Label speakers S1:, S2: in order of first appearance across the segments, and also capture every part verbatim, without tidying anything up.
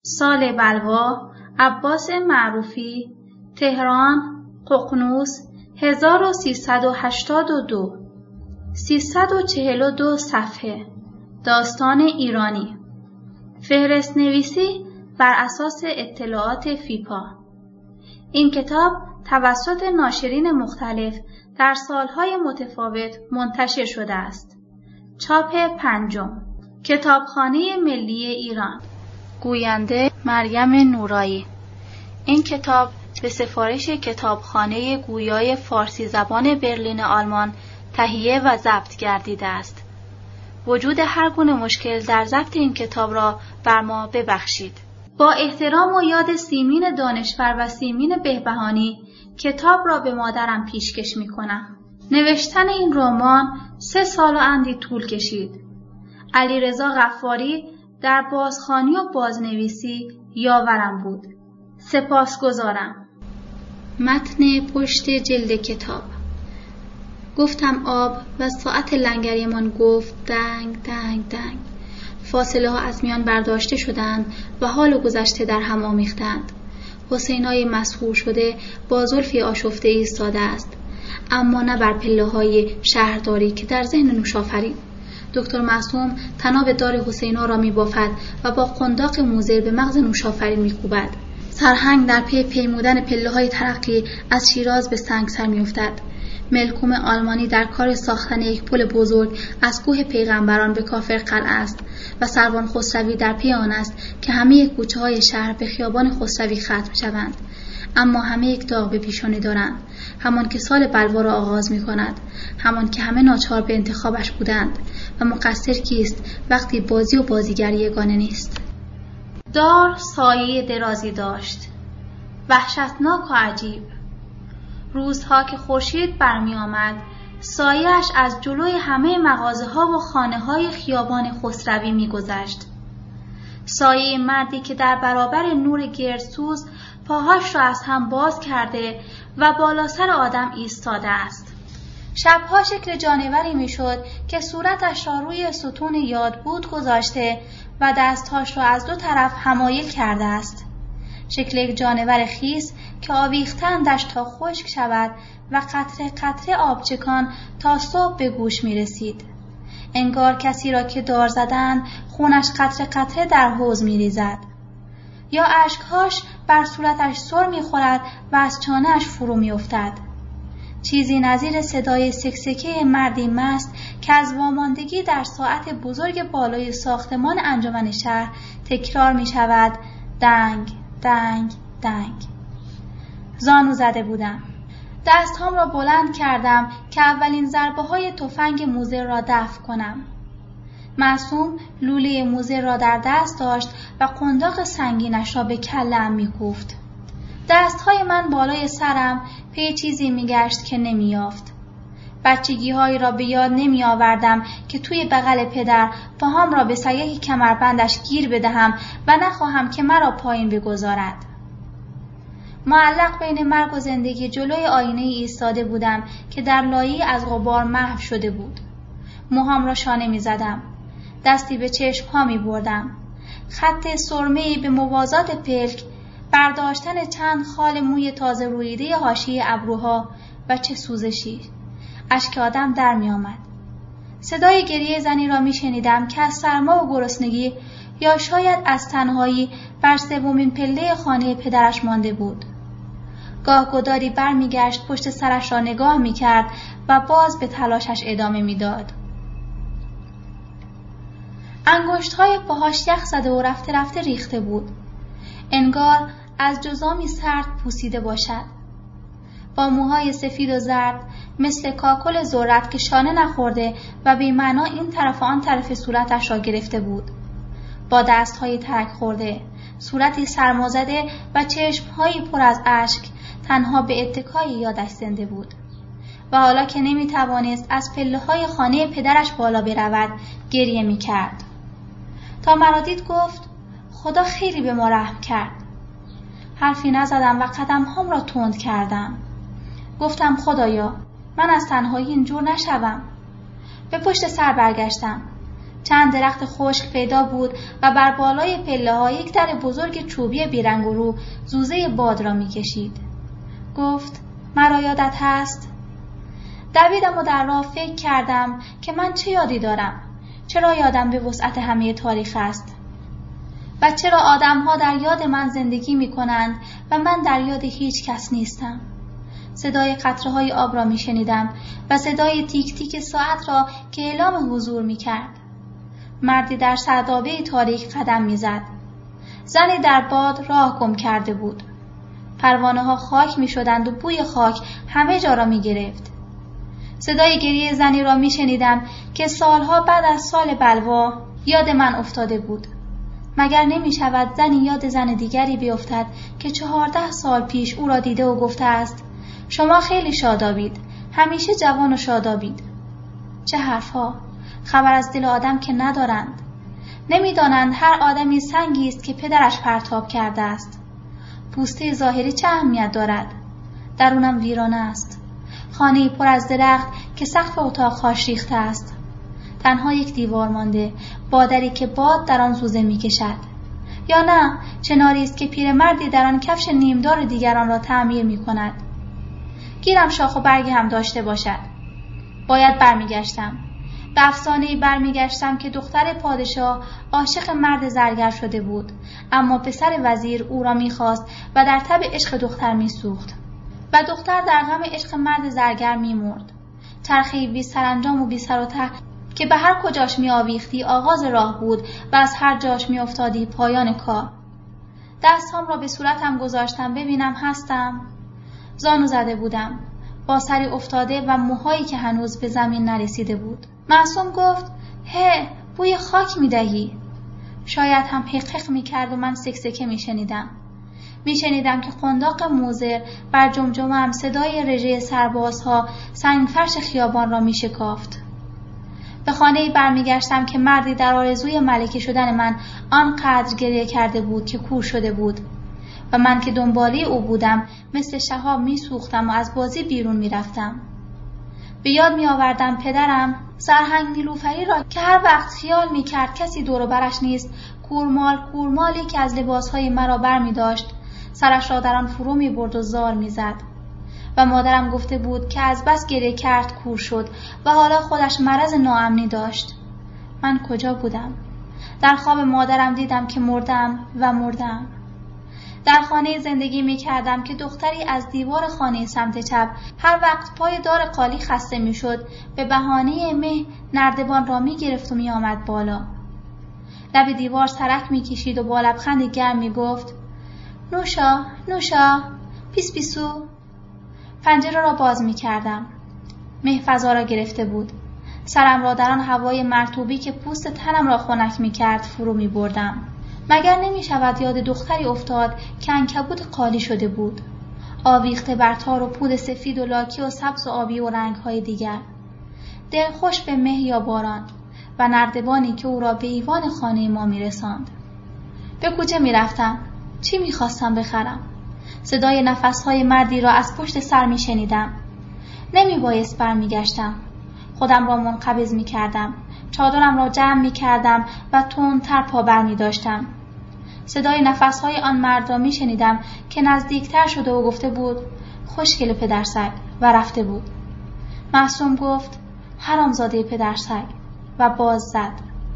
S1: سال بلوا، عباس معروفی، تهران، ققنوس، هزار و سیصد و هشتاد و دو. سیصد و چهل و دو صفحه. داستان ایرانی. فهرست نویسی بر اساس اطلاعات فیپا. این کتاب توسط ناشرین مختلف در سالهای متفاوت منتشر شده است. چاپ پنجم. کتابخانه ملی ایران. گوینده مریم نورایی. این کتاب به سفارش کتابخانه گویای فارسی زبان برلین آلمان تهیه و ضبط گردیده است. وجود هر گونه مشکل در ضبط این کتاب را بر ما ببخشید. با احترام و یاد سیمین دانشور و سیمین بهبهانی کتاب را به مادرم پیشکش می کنم. نوشتن این رمان سه سال و اندی طول کشید. علیرضا غفاری در بازخوانی و بازنویسی یاورم بود. سپاسگزارم. متن پشت جلد کتاب. گفتم آب و ساعت لنگریمان گفت دنگ دنگ دنگ. فاصله ها از میان برداشته شدند و حال و گذشته در هم آمیختند. حسینای مسحور شده با زلفی آشفته ایستاده است، اما نه بر پله های شهرداری که در ذهن نوشافرین. دکتر معصوم طناب دار حسینا را می بافد و با قنداق موزر به مغز نوشافرین می کوبد. سرهنگ در پی پیمودن پله های ترقی از شیراز به سنگسر می افتد. ملکوم آلمانی در کار ساختن یک پل بزرگ از کوه پیغمبران به کافر قلعه است و سروان خسروی در پی آن است که همه کوچه های شهر به خیابان خسروی ختم شوند. اما همه یک داغ به پیشانی دارند، همان که سال بلوا را آغاز می کند، همان که همه ناچار به انتخابش بودند و مقصر کیست وقتی بازی و بازیگر یگانه نیست. دار سایه درازی داشت، وحشتناک و عجیب. روزها که خورشید برمی آمد، سایه‌اش از جلوی همه مغازه ها و خانه های خیابان خسروی می گذشت. سایه مردی که در برابر نور گردسوز پاهاش را از هم باز کرده و بالا سر آدم ایستاده است. شبها شکل جانوری می شد که صورتش را روی ستون یادبود گذاشته و دستهاش را از دو طرف حمایل کرده است. شکل یک جانور خیس که آویختندش تا خشک شود و قطره قطره آبچکان تا صبح به گوش می رسید. انگار کسی را که دار زدند خونش قطره قطره در حوض می ریزد. یا اشکهاش بر صورتش سر می خورد و از چانهش فرو می افتد. چیزی نظیر صدای سکسکه مردی مست که از واماندگی در ساعت بزرگ بالای ساختمان انجمن شهر تکرار می شود دنگ دنگ دنگ. زانو زده بودم. دستهام را بلند کردم که اولین ضربه های تفنگ موزر را دفع کنم. معصوم لوله موزر را در دست داشت و قنداق سنگینش را به کله‌ام می‌کوفت. دستهای من بالای سرم پی چیزی می‌گشت که نمی‌یافت. بچگی‌هایی را به یاد نمی‌آوردم که توی بغل پدر پاهام را به سایه کمربندش گیر بدهم و نخواهم که مرا پایین بگذارد. معلق بین مرگ و زندگی جلوی آینه ایستاده بودم که در لایه‌ای از غبار محو شده بود. موهام را شانه می‌زدم. دستی به چشم‌ها می‌بردم. خط سرمه‌ای به موازات پلک، برداشتن چند خال موی تازه روییده حاشیه ابروها و چه سوزشی. اشک آدم در می‌آمد. صدای گریه زنی را می‌شنیدم که از سرما و گرسنگی یا شاید از تنهایی بر سومین پله خانه پدرش مانده بود. گاه گداری برمیگشت، پشت سرش را نگاه می‌کرد و باز به تلاشش ادامه می‌داد. انگشت‌های پاهاش یخ زده و رفته رفته ریخته بود. انگار از جزامی سرد پوسیده باشد. با موهای سفید و زرد مثل کاکل ذرت که شانه نخورده و بی‌معنا این طرف و آن طرف صورتش را گرفته بود. با دست‌های ترک خورده، صورتی سرمازده و چشم‌هایی پر از اشک، تنها به اتکای یادش زنده بود. و حالا که نمی‌توانست از پله‌های خانه پدرش بالا برود، گریه می‌کرد. تا مرا دید گفت خدا خیلی به ما رحم کرد. حرفی نزدم و قدم‌هام را تند کردم. گفتم خدایا من از تنهایی اینجور نشوم. به پشت سر برگشتم. چند درخت خشک پیدا بود و بر بالای پله‌ها یک در بزرگ چوبی بیرنگ و رو زوزه باد را می‌کشید. گفت: مرا یادت هست؟ دویدم و در راه فکر کردم که من چه یادی دارم؟ چرا یادم به وسعت همه تاریخ است؟ و چرا آدم‌ها در یاد من زندگی می‌کنند و من در یاد هیچ کس نیستم؟ صدای قطره‌های آب را می‌شنیدم و صدای تیک تیک ساعت را که اعلام حضور می‌کرد. مردی در سردابه تاریک قدم می‌زد. زنی در باد راه گم کرده بود. پروانه‌ها خاک می‌شدند و بوی خاک همه جا را می‌گرفت. صدای گریه زنی را می‌شنیدم که سالها بعد از سال بلوا یاد من افتاده بود. مگر نمی‌شود زنی یاد زن دیگری بیفتد که چهارده سال پیش او را دیده و گفته است: شما خیلی شادابید، همیشه جوان و شادابید. چه حرفها، خبر از دل آدم که ندارند. نمی‌دانند هر آدمی سنگی است که پدرش پرتاب کرده است. پوسته ظاهری چه اهمیت دارد؟ درونم ویرانه است. خانه‌ای پر از درخت که سقف اتاق‌هاش ریخته است. تنها یک دیوار مانده با دری که باد در آن زوزه می‌کشد. یا نه، چناری است که پیرمردی در آن کفش نیمدار دیگران را تعمیر می‌کند. گیرم شاخ و برگی هم داشته باشد. باید برمیگشتم. به افسانه‌ای برمیگشتم که دختر پادشاه عاشق مرد زرگر شده بود، اما پسر وزیر او را می‌خواست و در تب عشق دختر می‌سوخت و دختر در غم عشق مرد زرگر می‌مرد. چرخه‌ای بی سرانجام و بی سر و ته که به هر کجاش می‌آویختی آغاز راه بود و از هر جاش می‌افتادی پایان کار. دستام را به صورتم گذاشتم ببینم هستم. زانو زده بودم، با سری افتاده و موهایی که هنوز به زمین نرسیده بود. معصوم گفت: هه، بوی خاک می‌دهی. شاید هم حقق می‌کرد و من سکسکه می‌شنیدم. می‌شنیدم که قنداق موزر بر جمجمه‌ام صدای رژه سربازها سنگفرش خیابان را می‌شکافت. به خانه‌ای برمیگشتم که مردی در آرزوی ملکه شدن من آنقدر گریه کرده بود که کور شده بود و من که دنباله او بودم مثل شهاب می‌سوختم و از بازی بیرون می‌رفتم. به یاد می‌آوردم پدرم سرهنگ نیلوفری را که هر وقت خیال می‌کرد کسی دور و برش نیست، کورمال کورمالی که از لباسهای مرا بر می‌داشت، سرش را در آن فرو می‌برد و زار می‌زد. و مادرم گفته بود که از بس گریه کرد کور شد و حالا خودش مرض ناامنی داشت. من کجا بودم؟ در خواب مادرم دیدم که مردم و مردم. در خانه زندگی می کردم که دختری از دیوار خانه سمت چپ هر وقت پای دار قالی خسته می شد به بهانه مه نردبان را می گرفت و می آمد بالا. لب دیوار سرک می کشید و با لبخند گرم می گفت: نوشا نوشا پیس پیسو. پنجره را باز می کردم. مه فضا را گرفته بود. سرم را در آن هوای مرطوبی که پوست تنم را خنک می کرد فرو می بردم. مگر نمی شود یاد دختری افتاد که عنکبوت قالی شده بود، آویخته بر تار و پود سفید و لاکی و سبز و آبی و رنگهای دیگر، دل خوش به مه یا باران و نردبانی که او را به ایوان خانه ما می رساند. به کوچه می رفتم. چی می خواستم بخرم؟ صدای نفسهای مردی را از پشت سر می شنیدم. نمی بایست بر می گشتم. خودم را منقبض می کردم. چادرم را جمع می کردم و تندتر پا بر می داشتم. صدای نفسهای آن مرد را می شنیدم که نزدیکتر شده و گفته بود: خوشگل پدرسگ، و رفته بود. معصوم گفت: حرامزاده پدرسگ، و باز زد.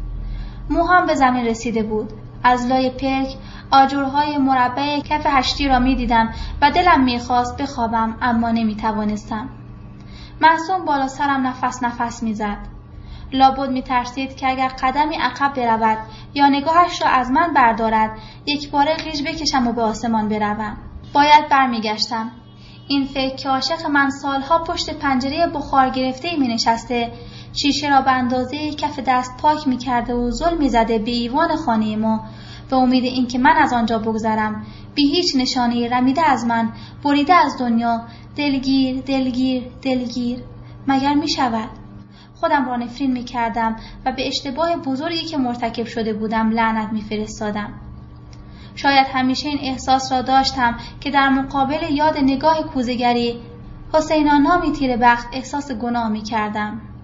S1: موهام به زمین رسیده بود. از لای پلک آجرهای مربع کف هشتی را می دیدم و دلم می خواست بخوابم، اما نمی توانستم. معصوم بالا سرم نفس نفس می زد. لابد می ترسید که اگر قدمی عقب برود یا نگاهش را از من بردارد یک باره غیژ بکشم و به آسمان بروم. باید برمی گشتم. این فکر که عاشق من سالها پشت پنجره بخار گرفته می نشسته، شیشه را به اندازه کف دست پاک می کرده و زل می زده به ایوان خانه ما به امید اینکه من از آنجا بگذرم، بی هیچ نشانه رمیده از من، بریده از دنیا، دلگیر دلگیر دلگیر. مگر می شود؟ خودم را نفرین می کردم و به اشتباه بزرگی که مرتکب شده بودم لعنت می فرستادم. شاید همیشه این احساس را داشتم که در مقابل یاد نگاه کوزه‌گری حسینا نامی تیره بخت احساس گناه می کردم.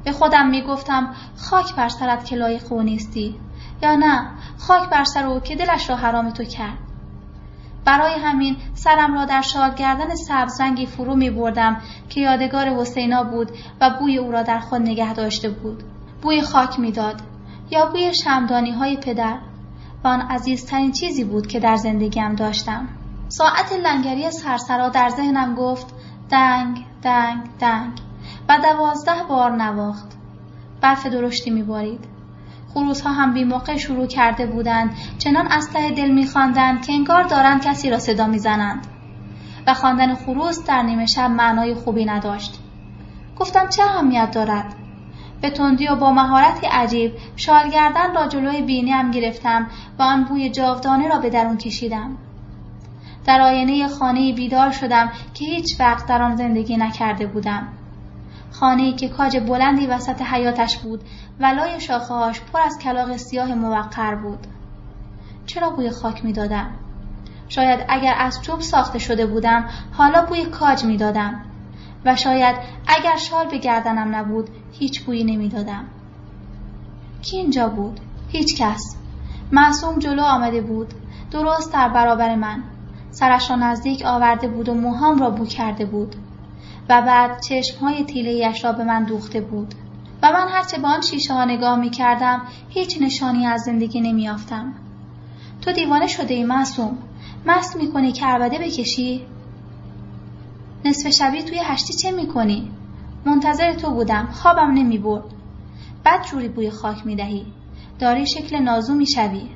S1: به خودم می گفتم خاک بر سرت که لایق او نیستی، یا نه خاک بر سر او که دلش را حرام تو کرد. برای همین سرم را در شال گردن سبز رنگی فرو می بردم که یادگار حسینا بود و بوی او را در خود نگه داشته بود. بوی خاک می داد یا بوی شمعدانی های پدر، و آن عزیزترین چیزی بود که در زندگیم داشتم. ساعت لنگری سرسرا در ذهنم گفت دنگ دنگ دنگ و دوازده بار نواخت. برف درشتی می بارید. خروس‌ها هم بی موقع شروع کرده بودند چنان اسلحه دل می خواندند که انگار دارند کسی را صدا می زنند. و خواندن خروس در نیمه شب معنای خوبی نداشت. گفتم چه اهمیت دارد؟ به تندی و با مهارتی عجیب شال گردن را جلوی بینیم گرفتم و آن بوی جاودانه را به درون کشیدم. در آینه خانه‌ای بیدار شدم که هیچ وقت در آن زندگی نکرده بودم. خانه‌ای که کاج بلندی وسط حیاتش بود و لای شاخه‌هاش پر از کلاغ سیاه موقر بود. چرا بوی خاک می‌دادم؟ شاید اگر از چوب ساخته شده بودم حالا بوی کاج می‌دادم و شاید اگر شال به گردنم نبود هیچ بویی نمی‌دادم. کی اینجا بود؟ هیچ کس. معصوم جلو آمده بود، درست در برابر من. سرش را نزدیک آورده بود و موهام را بو کرده بود و بعد چشمهای تیله‌ایش را به من دوخته بود و من هرچه به آن شیشه ها نگاه می کردم هیچ نشانی از زندگی نمی یافتم. تو دیوانه شده ای معصوم؟ مست می کنی که عربده بکشی؟ نصف شبی توی هشتی چه می کنی؟ منتظر تو بودم، خوابم نمی برد. بد جوری بوی خاک می دهی، داری شکل نازو می شوی.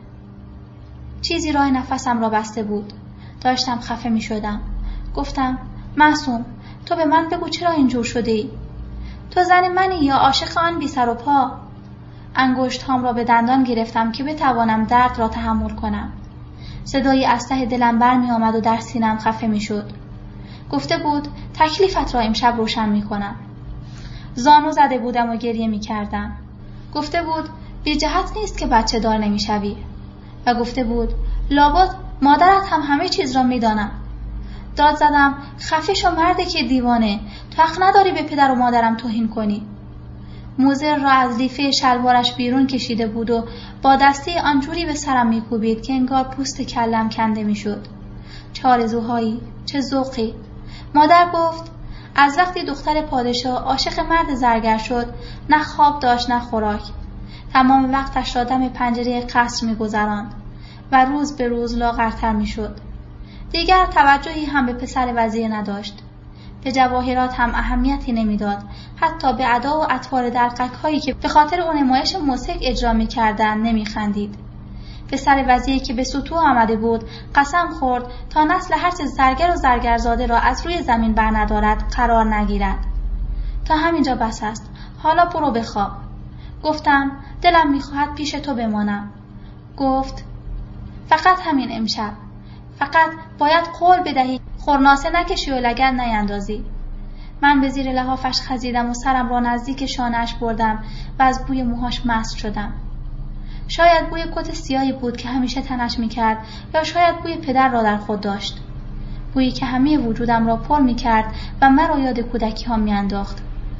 S1: چیزی راه نفسم را بسته بود. داشتم خفه می شدم. گفتم معصوم تو به من بگو چرا اینجور شده ای؟ تو زن منی یا عاشق آن بی سر و پا؟ انگشت هام را به دندان گرفتم که بتوانم درد را تحمل کنم. صدایی از ته دلم بر می آمد و در سینم خفه می شد. گفته بود تکلیفت را امشب روشن می کنم. زانو زده بودم و گریه می کردم. گفته بود بی جهت نیست که بچه دار نمی شوی. و گفته بود لابد مادرت هم همه چیز را می دانم. داد زدم خفه شو مرده که دیوانه، تو حق نداری به پدر و مادرم توهین کنی. موزر را از لیفه شلوارش بیرون کشیده بود و با دسته آنجوری به سرم میکوبید که انگار پوست کلم کنده میشد. چه آرزوهایی، چه ذوقی. مادر گفت از وقتی دختر پادشاه عاشق مرد زرگر شد نه خواب داشت نه خوراک. تمام وقتش را دم پنجره قصر میگذراند و روز به روز لاغرتر میشد. دیگر توجهی هم به پسر وزیر نداشت. به جواهرات هم اهمیتی نمیداد، حتی به ادا و اطوار دلقک هایی که به خاطر اون نمایش موسیقی اجرا می‌کردند نمی‌خندید. پسر وزیری که به سطوح آمده بود قسم خورد تا نسل هرچه زرگر و زرگرزاده را از روی زمین برندارد قرار نگیرد. تا همینجا بس است، حالا برو بخواب. گفتم دلم می‌خواهد پیش تو بمانم. گفت فقط همین امشب. فقط باید قول بدهی خورناسه نکشی و لگد نیندازی. من به زیر لحافش خزیدم و سرم را نزدیک شانه‌اش بردم و از بوی موهاش مست شدم. شاید بوی کت سیاهی بود که همیشه تنش می‌کرد یا شاید بوی پدر را در خود داشت. بویی که همه وجودم را پر می‌کرد و مرا یاد کودکی ها می‌انداخت.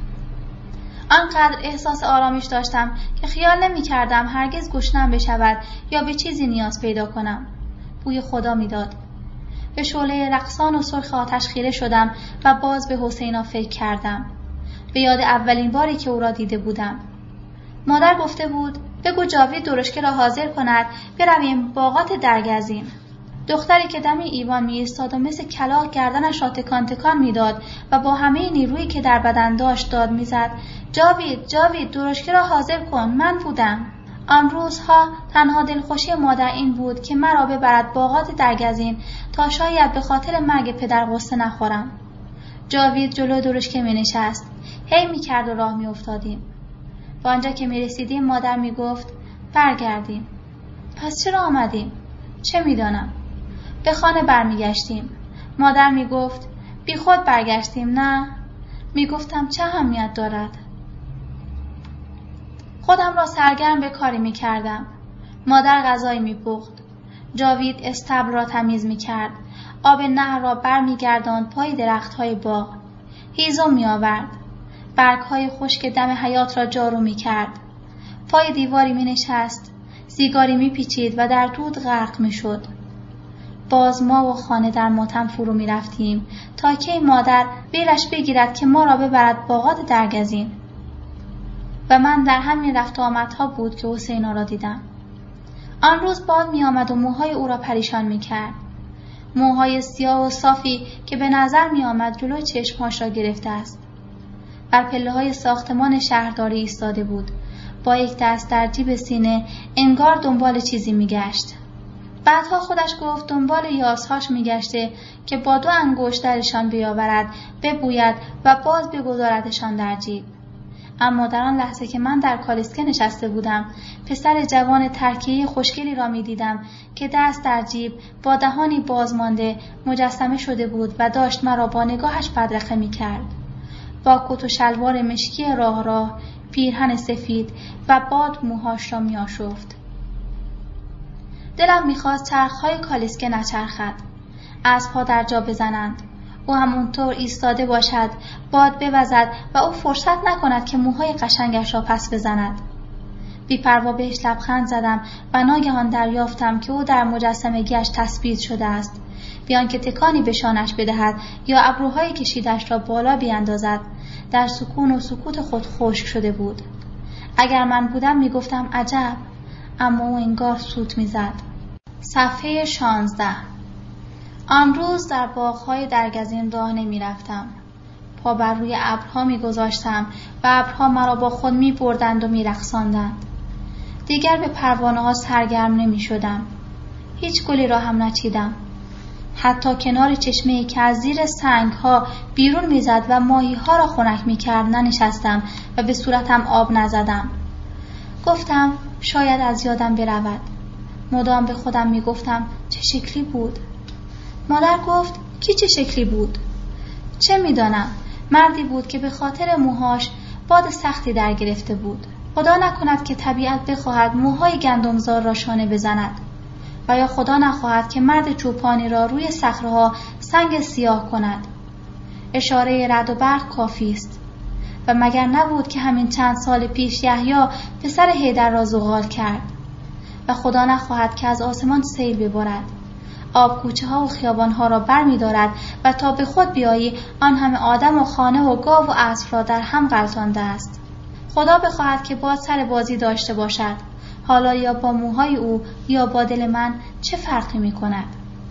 S1: آنقدر احساس آرامش داشتم که خیال نمی‌کردم هرگز گشنه‌ام بشود یا به چیزی نیاز پیدا کنم. بوی خدا میداد. به شعله رقصان و سرخ آتش خیره شدم و باز به حسینا فکر کردم. به یاد اولین باری که او را دیده بودم. مادر گفته بود بگو جاوید درشکه را حاضر کند برویم باغات درگزین. دختری که دم ایوان می ایستاد و مثل کلاغ گردنش را تکان تکان میداد و با همه نیرویی که در بدن داشت داد میزد جاوید جاوید درشکه را حاضر کن، من بودم. آن روزها تنها دلخوشی مادر این بود که مرا ببرد باغات درگزین تا شاید به خاطر مرگ پدر غصه نخورم. جاوید جلو درشکه می نشست. هی می کرد و راه می افتادیم. با آنجا که می رسیدیم مادر می گفت برگردیم. پس چرا آمدیم؟ چه می دانم؟ به خانه برمی گشتیم. مادر می گفت بی خود برگشتیم نه؟ می گفتم چه اهمیت دارد؟ خودم را سرگرم به کاری می کردم. مادر غذایی می پخت. جاوید استبل را تمیز می کرد. آب نهر را بر می گرداند پای درخت های باغ. هیزم می آورد. برگ‌های خشک دم حیاط را جارو می‌کرد. پای دیواری می‌نشست، سیگاری می‌پیچید و در دود غرق می‌شد. باز ما و خانه در ماتم فرو می‌رفتیم تا که مادر بیلش بگیرد که ما را ببرد باغات درگزین. و من در همین رفت و آمدها بود که حسینا را دیدم. آن روز باد می‌آمد و موهای او را پریشان می‌کرد. موهای سیاه و صافی که به نظر می‌آمد جلوی چشم‌هاش را گرفته است. بر پله‌های ساختمان شهرداری ایستاده بود، با یک دست در جیب سینه، انگار دنبال چیزی می‌گشت. بعدها خودش گفت دنبال یاسهاش می‌گشته که با دو انگشت درشان بیاورد، ببوید و باز بگذاردشان در جیب. اما در آن لحظه که من در کالسکه نشسته بودم، پسر جوان ترکیه خوشگلی را می دیدم که دست در جیب با دهانی بازمانده مجسمه شده بود و داشت مرا با نگاهش بدرقه می کرد. با کت و شلوار مشکی راه راه، پیرهن سفید و باد موهاش را می آشفت. دلم می خواست چرخهای کالسکه نچرخد، اسب‌ها در جا بزنند، او همونطور ایستاده باشد، باد بوزد و او فرصت نکند که موهای قشنگش را پس بزند. بی‌پروا بهش لبخند زدم و ناگهان دریافتم که او در مجسمگیش تثبیت شده است، بیان که تکانی به شانش بدهد یا ابروهای کشیدش را بالا بیاندازد. در سکون و سکوت خود خشک شده بود. اگر من بودم میگفتم عجب، اما او انگار سوت میزد. صفحه شانزده. آن روز در باغ‌های درگزین راه نمی‌رفتم. پا بر روی ابرها می‌گذاشتم و ابرها مرا با خود می‌بردند و می‌رقصاندند. دیگر به پروانه‌ها سرگرم نمی‌شدم. هیچ گلی را هم نچیدم. حتی کنار چشمه‌ای که از زیر سنگ‌ها بیرون می‌زد و ماهی‌ها را خنک می‌کرد ننشستم و به صورتم آب نزدم. گفتم شاید از یادم برود. مدام به خودم می‌گفتم چه شکلی بود. مادر گفت کی چه شکلی بود؟ چه می‌دانم، مردی بود که به خاطر موهاش باد سختی در گرفته بود. خدا نکند که طبیعت بخواهد موهای گندمزار را شانه بزند و یا خدا نخواهد که مرد چوپانی را روی صخره‌ها سنگ سیاه کند. اشاره رعد و برق کافی است. و مگر نبود که همین چند سال پیش یحیی پسر حیدر را زغال کرد و خدا نخواهد که از آسمان سیل ببارد، آب کوچه ها و خیابان ها را بر می دارد و تا به خود بیایی آن همه آدم و خانه و گاو و اسب را در هم غلطانده است. خدا بخواهد که باز سر بازی داشته باشد. حالا یا با موهای او یا با دل من چه فرقی می کند؟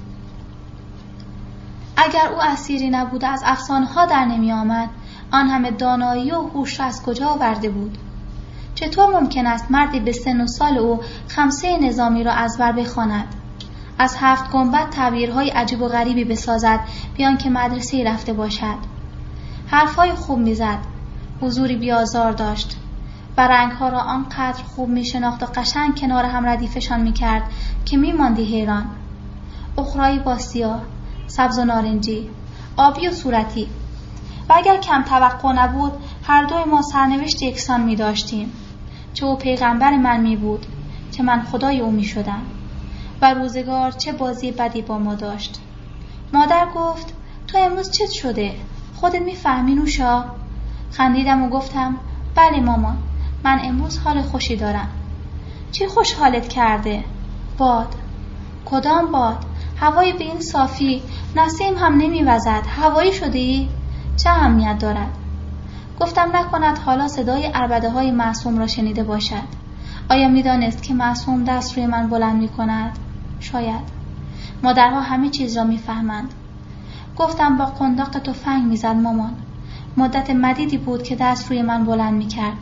S1: اگر او اسیری نبوده از افسانه ها در نمی آمد، آن همه دانایی و هوش را از کجا آورده بود؟ چطور ممکن است مردی به سن و سال او خمسه نظامی را از بر بخواند، از هفت گنبد تعبیرهای عجیب و غریبی بسازد بیان که مدرسه‌ای رفته باشد؟ حرفهای خوب میزد، حضوری بیازار داشت و رنگها را آنقدر خوب میشناخت و قشنگ کنار هم ردیفشان میکرد که میماندی حیران. اخرایی با سیاه، سبز و نارنجی، آبی و صورتی. و اگر کم توقع نبود هر دوی ما سرنوشت یکسان می داشتیم. چه او پیغمبر من می بود، چه من خدای او می شدم. و روزگار چه بازی بدی با ما داشت. مادر گفت تو امروز چت شده؟ خودت می فهمی نوشا؟ خندیدم و گفتم بله مامان، من امروز حال خوشی دارم. چی خوش حالت کرده؟ باد. کدام باد؟ هوای به این صافی، نسیم هم نمی وزد. هوایی شده ای؟ چه اهمیت دارد؟ گفتم نکند حالا صدای عربده های معصوم را شنیده باشد. آیا می دانست که معصوم دست روی من بلند می کند؟ شاید. مادرها همه چیز را می فهمند. گفتم با قنداق تفنگ می زد مامان. مدت مدیدی بود که دست روی من بلند می کرد.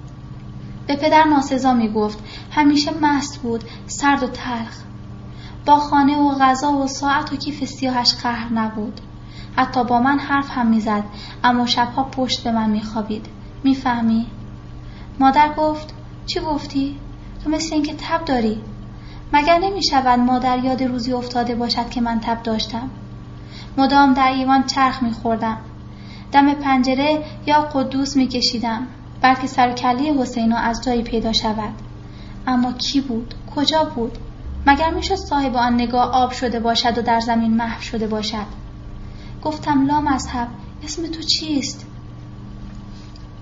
S1: به پدر ناسزا می گفت. همیشه مست بود، سرد و تلخ. با خانه و غذا و ساعت و کیف سیاهش قهر نبود. حتی با من حرف هم می زد، اما شبها پشت به من می خوابید. می فهمی؟ مادر گفت چی گفتی؟ تو مثل این که تب داری. مگر نمی شود مادر یاد روزی افتاده باشد که من تب داشتم؟ مدام در ایوان چرخ می خوردم. دم پنجره یا قدوس می کشیدم بلکه سر کله حسینا از جایی پیدا شود. اما کی بود؟ کجا بود؟ مگر می شد صاحب آن نگاه آب شده باشد و در زمین محو شده باشد؟ گفتم لا مذهب، اسم تو چیست؟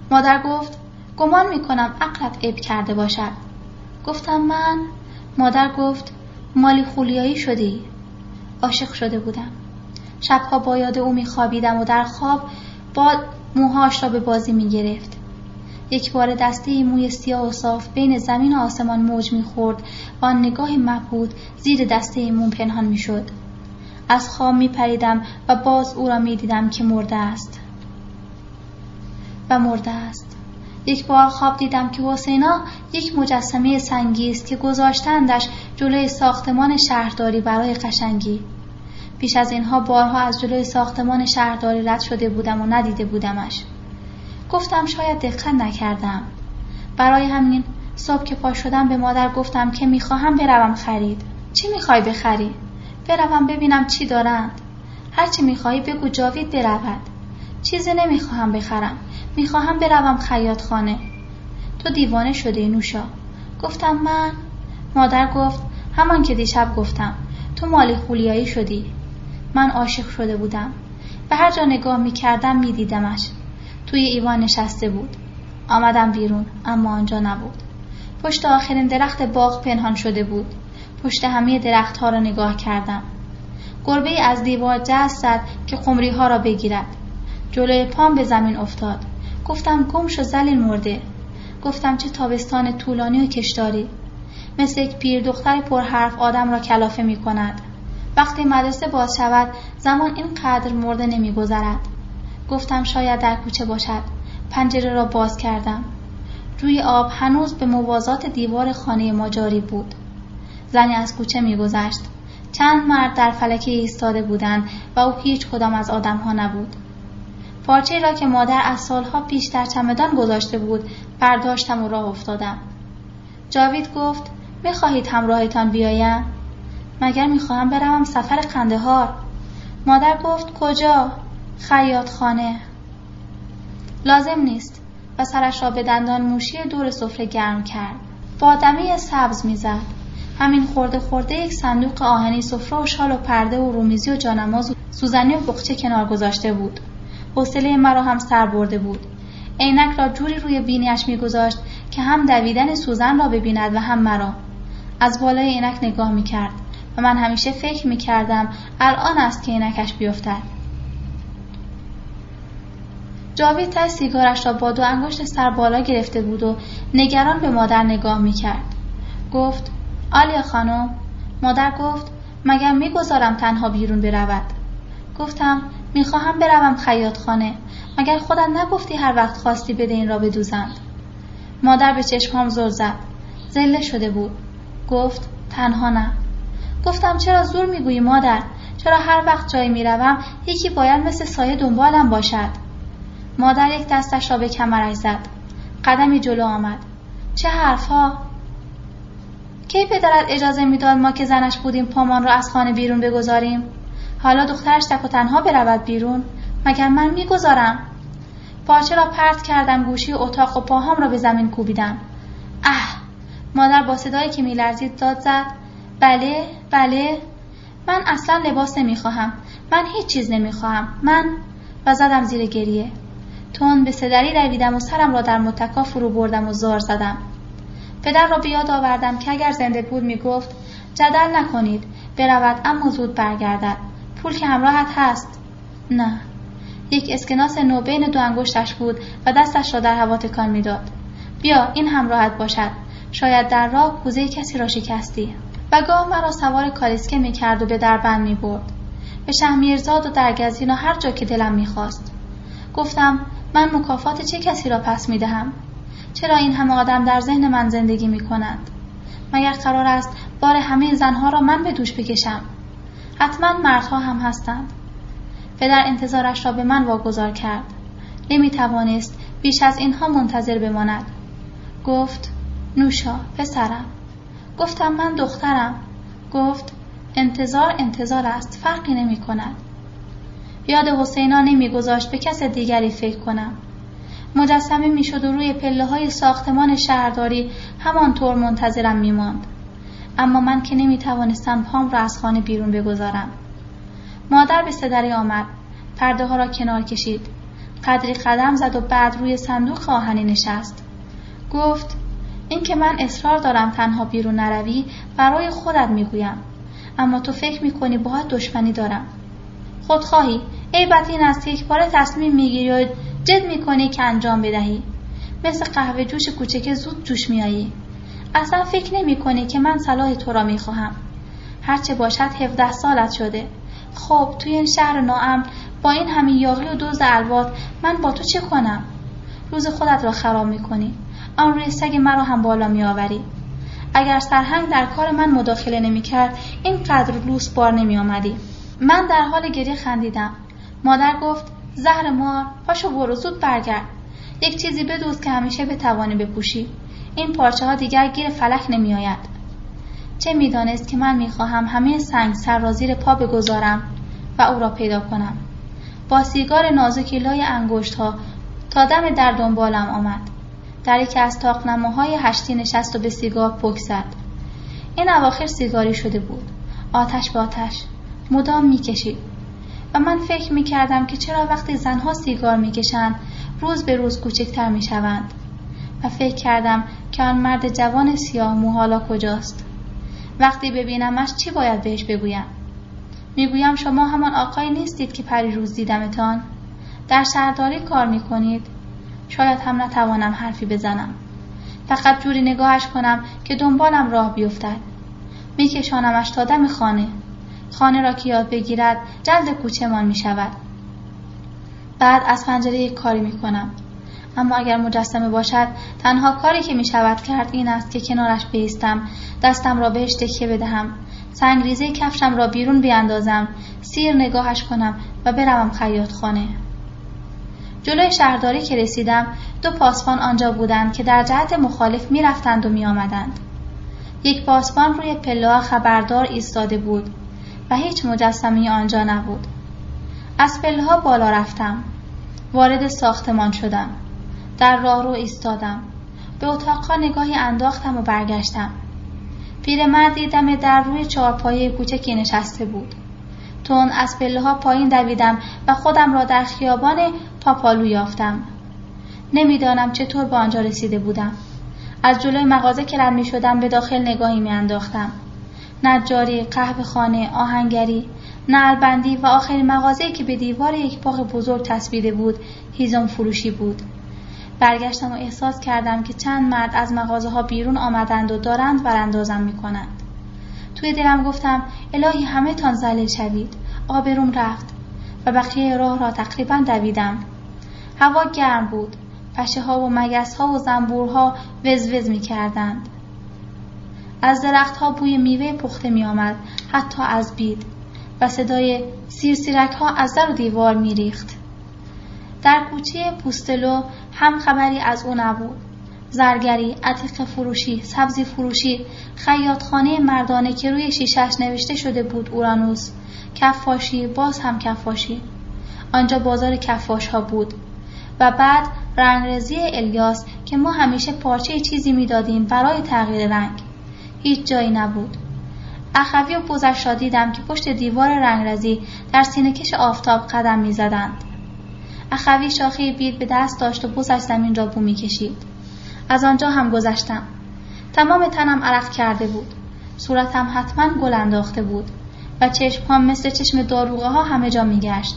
S1: مادر گفت گمان میکنم عقلت عیب کرده باشد. گفتم من؟ مادر گفت مالی خولیایی شدی. عاشق شده بودم. شبها با یاد او میخوابیدم و در خواب با موهاش را به بازی میگرفت. یک بار دسته موی سیاه و صاف بین زمین و آسمان موج میخورد و آن نگاه مبهوت زیر دسته مو پنهان میشد. از خواب میپریدم و باز او را میدیدم که مرده است و مرده است. یک بار خواب دیدم که حسینا یک مجسمه سنگی است که گذاشتندش جلوی ساختمان شهرداری برای قشنگی. پیش از اینها بارها از جلوی ساختمان شهرداری رد شده بودم و ندیده بودمش. گفتم شاید دقت نکردم. برای همین صبح که پا شدم به مادر گفتم که میخواهم بروم خرید. چی میخوای بخری؟ بروم ببینم چی دارند. هرچی میخوایی بگو جاوید برود. چیزی نمیخواهم بخرم. میخواهم بروم خیاط خانه. تو دیوانه شده نوشا. گفتم من؟ مادر گفت همان که دیشب گفتم. تو مالی خولیایی شدی. من عاشق شده بودم. به هر جا نگاه میکردم میدیدمش. توی ایوان نشسته بود. آمدم بیرون اما آنجا نبود. پشت آخرین درخت باغ پنهان شده بود. پشت همه درختها را نگاه کردم. گربه از دیوار جست زد که قمری ها را بگیرد. جلوی پام به زمین افتاد. گفتم گم شو ذلیل مرده. گفتم چه تابستان طولانی و کشداری. مثل یک پیر دختر پرحرف آدم را کلافه می کند. وقتی مدرسه باز شود زمان اینقدر مرده نمی گذرد. گفتم شاید در کوچه باشد. پنجره را باز کردم. روی آب هنوز به موازات دیوار خانه ما جاری بود. زنی از کوچه می گذشت. چند مرد در فلکه ایستاده بودند و او هیچ کدام از آدم ها نبود. پارچه‌ای را که مادر از سالها پیش در چمدان گذاشته بود برداشتم و راه افتادم. جاوید گفت می‌خواهید همراهتان بیایم؟ مگر می‌خواهم بروم سفر قندهار. مادر گفت کجا؟ خیاط خانه. لازم نیست و سرش را به دندان موشی دور سفره گرم کرد. با دمه سبز می‌زد. همین خورده خورده یک صندوق آهنی سفره و شال و پرده و رومیزی و جانماز و سوزنی و بقچه کنار گذاشته بود. حوصله مرا هم سر برده بود. عینک را جوری روی بینیش می‌گذاشت که هم دویدن سوزن را ببیند و هم مرا. از بالای عینک نگاه می‌کرد و من همیشه فکر می‌کردم الان است که عینکش بیفتد. جاوید ته سیگارش را با دو انگشت سر بالا گرفته بود و نگران به مادر نگاه می‌کرد. گفت آلیا خانم. مادر گفت مگر می‌گذارم تنها بیرون برود؟ گفتم میخواهم بروم خیاط خانه. مگر خودت نگفتی هر وقت خواستی بده این را بدوزند؟ مادر به چشمام زل زد. زله شده بود. گفت تنها نه. گفتم چرا زور میگویی مادر؟ چرا هر وقت جایی میروم یکی باید مثل سایه دنبالم باشد؟ مادر یک دستش را به کمرش زد. قدمی جلو آمد. چه حرفها؟ کی پدرت اجازه میداد ما که زنش بودیم پامان را از خانه بیرون بگذاریم؟ حالا دخترش تک و تنها برود بیرون؟ مگر من میگذارم؟ پارچه را پرت کردم گوشی اتاق و پاهام را به زمین کوبیدم. اه! مادر با صدایی که میلرزید داد زد. بله بله. من اصلا لباس نمیخواهم. من هیچ چیز نمیخواهم. من و زدم زیر گریه. تون به صدری دویدم و سرم را در متکا فرو بردم و زار زدم. پدر را بیاد آوردم که اگر زنده بود میگفت جدل نکنید، برود اما زود برگردد. پول که همراهت هست؟ نه. یک اسکناس نو بین دو انگشتش بود و دستش را در هوا تکان میداد. بیا این همراهت باشد. شاید در راه کوزه کسی را شکستی. و گاه مرا سوار کالیسکه میکرد و به دربند میبرد. به شهمیرزاد و درگزین و هر جا که دلم میخواست. گفتم من مکافات چه کسی را پس میدهم؟ چرا این همه آدم در ذهن من زندگی میکنند؟ مگر قرار است بار همه زنها را من به دوش بکشم؟ حتما مردها هم هستند. پدر انتظارش را به من واگذار کرد. نمیتوانست بیش از اینها منتظر بماند. گفت نوشا پسرم. گفتم من دخترم. گفت انتظار انتظار است، فرقی نمی کند. یاد حسینا نمی گذاشت به کس دیگری فکر کنم. مجسمه می شد و روی پله های ساختمان شهرداری همانطور منتظرم می ماند. اما من که نمی توانستم پام را از خانه بیرون بگذارم. مادر به صدری آمد. پرده ها را کنار کشید. قدری قدم زد و بعد روی صندوق آهنی نشست. گفت این که من اصرار دارم تنها بیرون نروی برای خودت میگویم، اما تو فکر میکنی باهات دشمنی دارم. خودخواهی، عیبت این است که یک بار تصمیم میگیری و جد میکنی که انجام بدهی. مثل قهوه جوش کوچک زود جوش میایی. اصلا فکر نمیکنی که من صلاح تو را میخواهم. هرچه باشد هفده سالت شده. خب توی این شهر ناامن با این همه یاغی و دزد الوات من با تو چه کنم؟ روز خودت را خراب میکنی. آن روی سگ مرا هم بالا میآوری. اگر سرهنگ در کار من مداخله نمیکرد اینقدر لوس بار نمیآمدی. من در حال گریه خندیدم. مادر گفت زهر مار، پاشو برو زود برگرد. یک چیزی بدوز که همیشه بتوانی بپوشی. این پارچه ها دیگر گیر فلک نمی آید. چه می دانست که من می خواهم همه سنگ سر را زیر پا بگذارم و او را پیدا کنم. با سیگار نازکی لای انگشت ها تا دم در دنبالم آمد. در یکی از طاق‌نماهای هشتی نشست و به سیگار پک زد. این اواخر سیگاری شده بود. آتش به آتش مدام می کشید. و من فکر می کردم که چرا وقتی زنها سیگار می کشند روز به روز کوچکتر می شوند. و فکر کردم که آن مرد جوان سیاه مو حالا کجاست. وقتی ببینمش چی باید بهش بگویم؟ میگویم شما همان آقای نیستید که پریروز دیدمتان؟ در شهرداری کار میکنید؟ شاید هم نتوانم حرفی بزنم. فقط جوری نگاهش کنم که دنبالم راه بیفتد. میکشانمش تا دم خانه. خانه را که یاد بگیرد جلد کوچه مان میشود. بعد از پنجره یک کاری میکنم. اما اگر مجسمه باشد تنها کاری که می شود کرد این است که کنارش بایستم، دستم را بهش تکیه بدهم، سنگریزه کفشم را بیرون بیاندازم، سیر نگاهش کنم و بروم خیاط خانه. جلوی شهرداری که رسیدم دو پاسبان آنجا بودند که در جهت مخالف می رفتند و می آمدند. یک پاسبان روی پله‌ها خبردار ایستاده بود و هیچ مجسمه آنجا نبود. از پله‌ها بالا رفتم. وارد ساختمان شدم. در راهرو ایستادم. به اتاقها نگاهی انداختم و برگشتم. پیرمردی دم در روی چهارپایه کوچکی نشسته بود. تون از پله‌ها پایین دویدم و خودم را در خیابان پاپالو یافتم. نمیدانم چطور به آنجا رسیده بودم. از جلوی مغازه که رد می‌شدم به داخل نگاهی می‌انداختم. نجاری، قهوه خانه، آهنگری، نعلبندی و آخرین مغازه‌ای که به دیوار یک باغ بزرگ چسبیده بود هیزم فروشی بود. برگشتم و احساس کردم که چند مرد از مغازه ها بیرون آمدند و دارند براندازم می کنند. توی دلم گفتم الهی همه تان ذلیل شوید. آبروم رفت و بقیه راه را تقریبا دویدم. هوا گرم بود. پشه ها و مگس ها و زنبورها وز وز می کردند. از درخت ها بوی میوه پخته می آمد، حتی از بید، و صدای سیرسیرک ها از در و دیوار می ریخت. در کوچه پوستلو هم خبری از او نبود. زرگری، عتیق فروشی، سبزی فروشی، خیاطخانه مردانه که روی شیشه‌اش نوشته شده بود اورانوس، کفاشی، باز هم کفاشی. آنجا بازار کفاش ها بود. و بعد رنگرزی الیاس که ما همیشه پارچه چیزی میدادیم برای تغییر رنگ. هیچ جایی نبود. اخوی و بزش را دیدم که پشت دیوار رنگرزی در سینه‌کش آفتاب قدم میزدند. اخوی شاخه بید به دست داشت و بزش زمین را بو میکشید. از آنجا هم گذشتم. تمام تنم عرق کرده بود. صورتم حتما گل انداخته بود و چشم‌هام مثل چشم داروغه ها همه جا میگشت.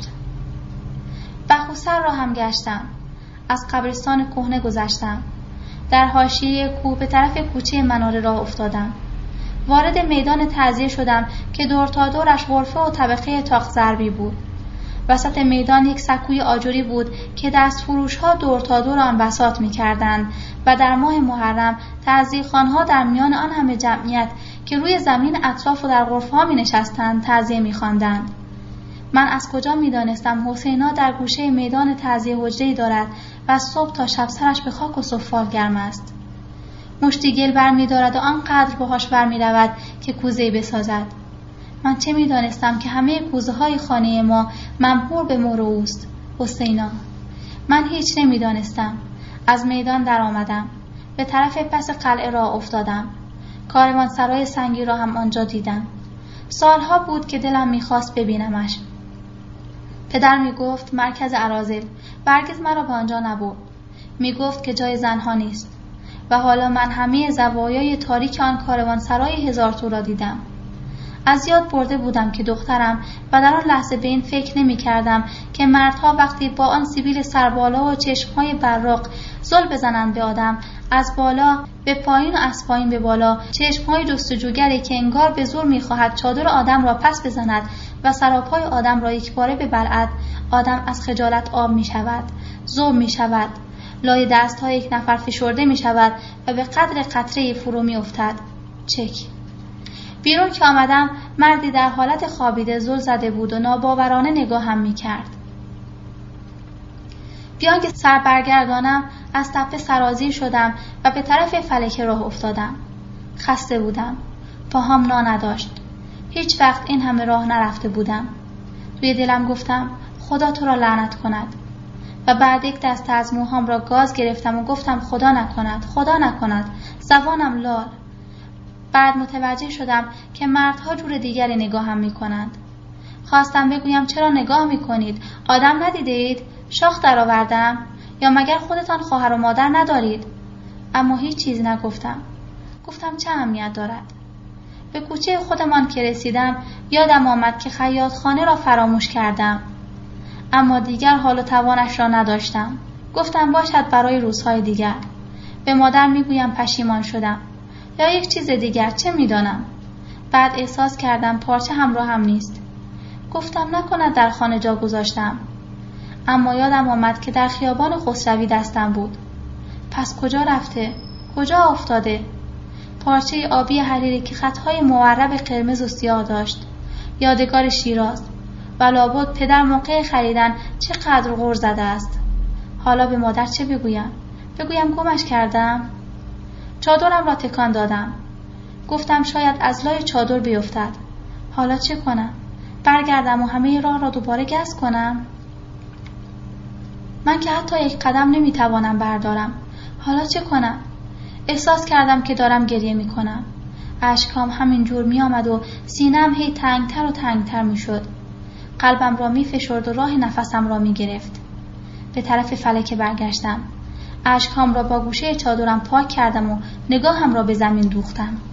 S1: بخوسر را هم گشتم. از قبرستان کهنه گذشتم. در حاشیه کوه به طرف کوچه مناره راه افتادم. وارد میدان تعزیه شدم که دور تا دورش غرفه و طبقه تاق ضربی بود. وسط میدان یک سکوی آجری بود که دست فروش ها دور تا دور آن بساط می کردند و در ماه محرم تعزیه خوانها در میان آن همه جمعیت که روی زمین اطراف و در غرفه ها می نشستند تعزیه می خواندند. من از کجا می دانستم حسینا در گوشه میدان تعزیه حجره‌ای دارد و از صبح تا شب سرش به خاک و سفال گرم است. مشتی گل بر می دارد و آنقدر باهاش بر می رود که کوزه‌ای بسازد. من چه می دانستم که همه کوزه های خانه ما ممهور به مهر اوست. حسینا. من هیچ نمی دانستم. از میدان در آمدم. به طرف پس قلعه راه افتادم. کاروان سرای سنگی را هم آنجا دیدم. سالها بود که دلم می خواست ببینمش. پدر می گفت مرکز اراذل و هرگز مرا به آنجا نبرد. می گفت که جای زنها نیست. و حالا من همه زوایای تاریک آن کاروانسرای هزار تو را دیدم. از یاد برده بودم که دخترم و در آن لحظه به این فکر نمی کردم که مردها وقتی با آن سیبیل سربالا و چشمهای براق زل بزنند به آدم، از بالا به پایین و از پایین به بالا، چشمهای جستجوگری که انگار به زور می خواهد چادر آدم را پس بزند و سراپای آدم را یک باره ببلعد، آدم از خجالت آب می شود، زوم می شود، لای دست های یک نفر فشرده می شود و به قدر قطره فرو می افتد. چک. بیرون که آمدم مردی در حالت خوابیده زل زده بود و ناباورانه نگاهم می کرد. بیان که سر برگردانم از تپه سرازیر شدم و به طرف فلکه راه افتادم. خسته بودم. پاهام نا نداشت. هیچ وقت این همه راه نرفته بودم. توی دلم گفتم خدا تو را لعنت کند. و بعد یک دسته از موهام را گاز گرفتم و گفتم خدا نکند، خدا نکند، زبانم لال. بعد متوجه شدم که مردها جور دیگری نگاهم می کنند. خواستم بگویم چرا نگاه می کنید؟ آدم ندیده اید؟ شاخ در آوردم؟ یا مگر خودتان خواهر و مادر ندارید؟ اما هیچ چیز نگفتم. گفتم چه اهمیت دارد؟ به کوچه خودمان که رسیدم یادم آمد که خیاطخانه را فراموش کردم. اما دیگر حال و توانش را نداشتم. گفتم باشد برای روزهای دیگر. به مادر میگویم پشیمان شدم. یا یک چیز دیگر، چه میدانم. بعد احساس کردم پارچه همراهم نیست. گفتم نکند در خانه جا گذاشتم. اما یادم آمد که در خیابان خسروی دستم بود. پس کجا رفته؟ کجا افتاده؟ پارچه آبی حریری که خطهای مورب قرمز و سیاه داشت. یادگار شیراز. و لابد پدر موقع خریدن چقدر غر زده است. حالا به مادر چه بگویم؟ بگویم گمش کردم؟ چادرم را تکان دادم. گفتم شاید از لای چادر بیفتد. حالا چه کنم؟ برگردم و همه راه را دوباره گز کنم؟ من که حتی یک قدم نمیتوانم بردارم. حالا چه کنم؟ احساس کردم که دارم گریه میکنم. اشکام همین جور می آمد و سینم هی تنگتر و تنگتر می شد. قلبم را می فشرد و راه نفسم را می گرفت. به طرف فلکه برگشتم. اشکام را با گوشه چادرم پاک کردم و نگاهم را به زمین دوختم.